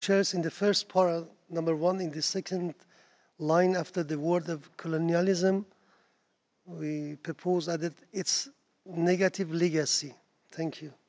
Shares in the first para, number one, in the second line after the word of colonialism, we propose added its negative legacy. Thank you.